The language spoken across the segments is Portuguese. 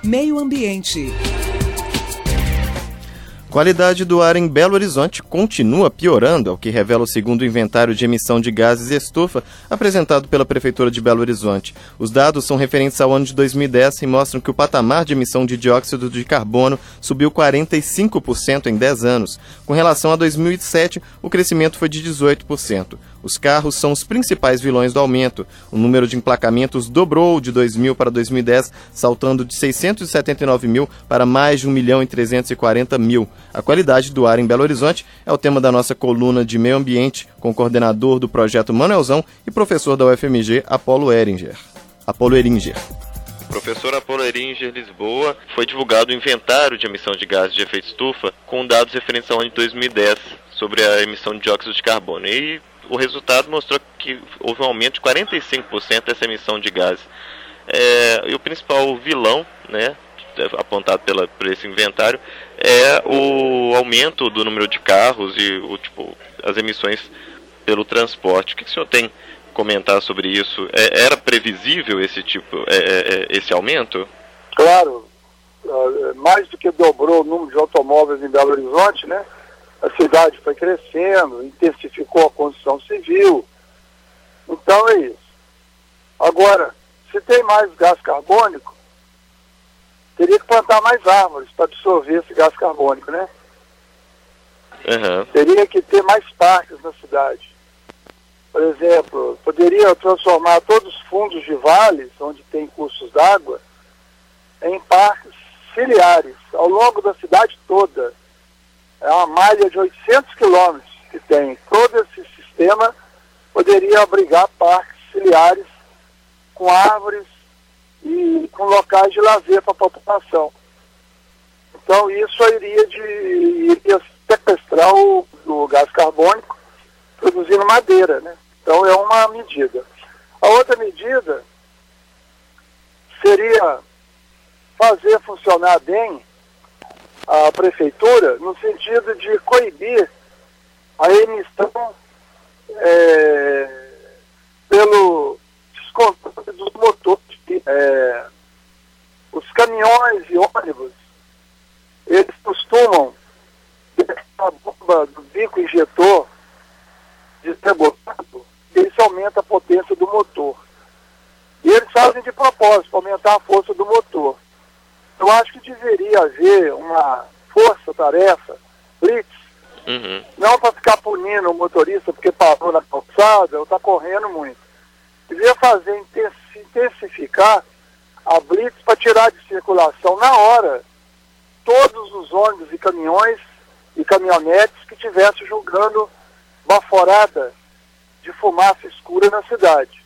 Meio Ambiente. Qualidade do ar em Belo Horizonte continua piorando, ao que revela o segundo inventário de emissão de gases estufa apresentado pela Prefeitura de Belo Horizonte. Os dados são referentes ao ano de 2010 e mostram que o patamar de emissão de dióxido de carbono subiu 45% em 10 anos. Com relação a 2007, o crescimento foi de 18%. Os carros são os principais vilões do aumento. O número de emplacamentos dobrou de 2000 para 2010, saltando de 679 mil para mais de 1.340.000. A qualidade do ar em Belo Horizonte é o tema da nossa coluna de meio ambiente, com o coordenador do projeto Manuelzão e professor da UFMG, Apolo Eringer. Professor Apolo Eringer, Lisboa, foi divulgado o inventário de emissão de gases de efeito estufa com dados referentes ao ano de 2010 sobre a emissão de dióxido de carbono. E o resultado mostrou que houve um aumento de 45% dessa emissão de gases. E o principal vilão, né, apontado por esse inventário, é o aumento do número de carros e as emissões pelo transporte. O que o senhor tem a comentar sobre isso? Era previsível esse aumento? Claro, mais do que dobrou o número de automóveis em Belo Horizonte, né? A cidade foi crescendo, intensificou a construção civil. Então é isso. Agora, se tem mais gás carbônico, teria que plantar mais árvores para absorver esse gás carbônico, né? Uhum. Teria que ter mais parques na cidade. Por exemplo, poderia transformar todos os fundos de vales, onde tem cursos d'água, em parques ciliares, ao longo da cidade toda. É uma malha de 800 quilômetros que tem. Todo esse sistema poderia abrigar parques ciliares com árvores e com locais de lazer para a população. Então isso iria sequestrar o gás carbônico produzindo madeira, né? Então é uma medida. A outra medida seria fazer funcionar bem a prefeitura no sentido de coibir a emissão pelo descontrole dos motores. Os caminhões e ônibus, eles costumam ter a bomba do bico injetor desregulado, isso aumenta a potência do motor. E eles fazem de propósito, para aumentar a força do motor. Eu acho que deveria haver uma força-tarefa, blitz, não para ficar punindo o motorista porque parou na calçada ou está correndo muito. Devia intensificar a blitz para tirar de circulação na hora todos os ônibus e caminhões e caminhonetes que estivessem jogando baforada de fumaça escura na cidade.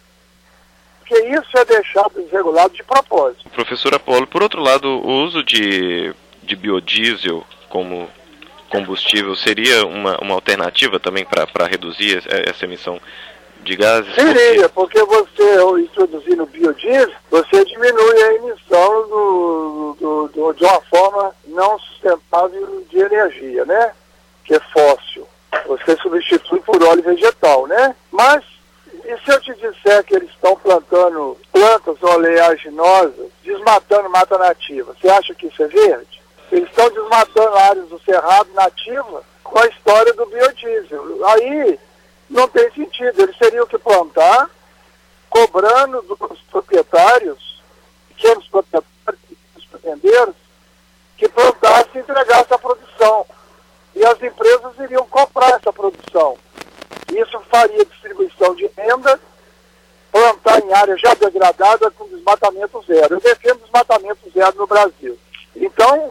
Porque isso é deixado desregulado de propósito. Professor Apolo, por outro lado, o uso de biodiesel como combustível seria uma alternativa também para reduzir essa emissão de gases? Seria, porque você, introduzindo biodiesel, você diminui a emissão de uma forma não sustentável de energia, né? Que é fóssil. Você substitui por óleo vegetal, né? Mas, e se eu te disser que eles estão plantando plantas oleaginosas, desmatando mata nativa, você acha que isso é verde? Eles estão desmatando áreas do cerrado nativa com a história do biodiesel. Aí não tem sentido, eles teriam que plantar, cobrando dos proprietários, pequenos proprietários, pequenos fazendeiros, que plantassem e entregassem a produção. E as empresas iriam comprar essa produção. Isso faria distribuição de renda, plantar em área já degradada com desmatamento zero. Eu defendo desmatamento zero no Brasil. Então,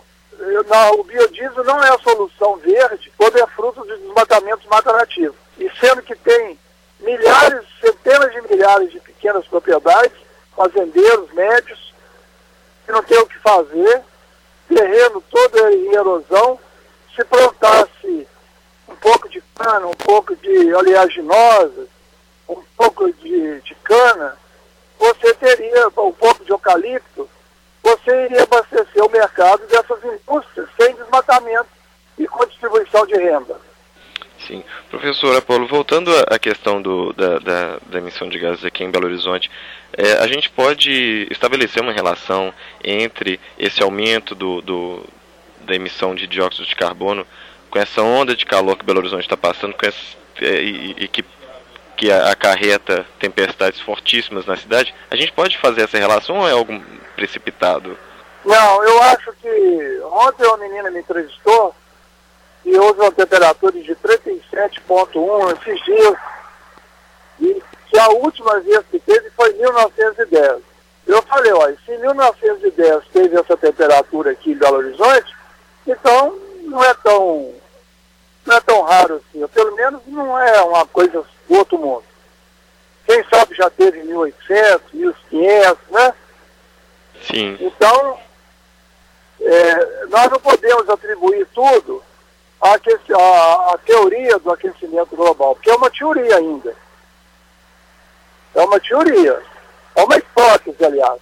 o biodiesel não é a solução verde quando é fruto de desmatamento mata nativa. E sendo que tem milhares, centenas de milhares de pequenas propriedades, fazendeiros, médios, que não tem o que fazer, terreno todo em erosão, se plantasse um pouco de cana, um pouco de oleaginosa, um pouco de cana, você teria um pouco de eucalipto, você iria abastecer o mercado dessas indústrias sem desmatamento e com distribuição de renda. Sim. Professor Apolo, voltando à questão da emissão de gases aqui em Belo Horizonte, a gente pode estabelecer uma relação entre esse aumento da emissão de dióxido de carbono com essa onda de calor que Belo Horizonte está passando e que acarreta tempestades fortíssimas na cidade? A gente pode fazer essa relação ou é algo precipitado? Não, eu acho que ontem uma menina me entrevistou e houve uma temperatura de 37,1 esses dias, e que a última vez que teve foi em 1910. Eu falei, olha, se em 1910 teve essa temperatura aqui em Belo Horizonte, então não é tão raro assim, ou pelo menos não é uma coisa do outro mundo. Quem sabe já teve em 1800, 1500, né? Sim. Então, nós não podemos atribuir tudo à teoria do aquecimento global, porque é uma teoria ainda. É uma teoria. É uma hipótese, aliás.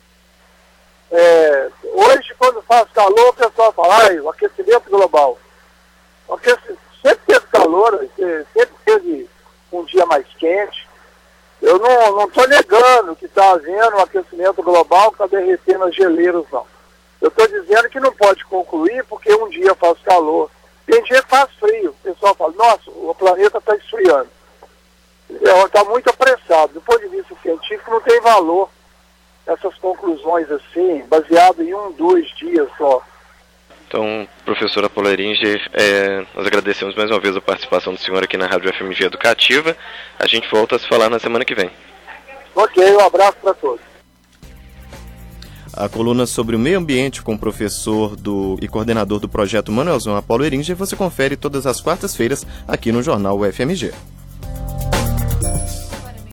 Hoje, quando faz calor, o pessoal fala, o aquecimento global. Sempre teve calor, sempre teve um dia mais quente. Eu não estou negando que está havendo um aquecimento global que está derretendo as geleiras, não. Eu estou dizendo que não pode concluir porque um dia faz calor. Tem dia que faz frio. O pessoal fala, nossa, o planeta está esfriando. Está muito apressado. Do ponto de vista científico, não tem valor essas conclusões assim, baseado em 2 dias só. Então, professora Paula Eringer, nós agradecemos mais uma vez a participação do senhor aqui na Rádio FMG Educativa. A gente volta a se falar na semana que vem. Ok, um abraço para todos. A coluna sobre o meio ambiente com o professor e coordenador do projeto Manuelzão Paulo Eringer você confere todas as quartas-feiras aqui no Jornal UFMG.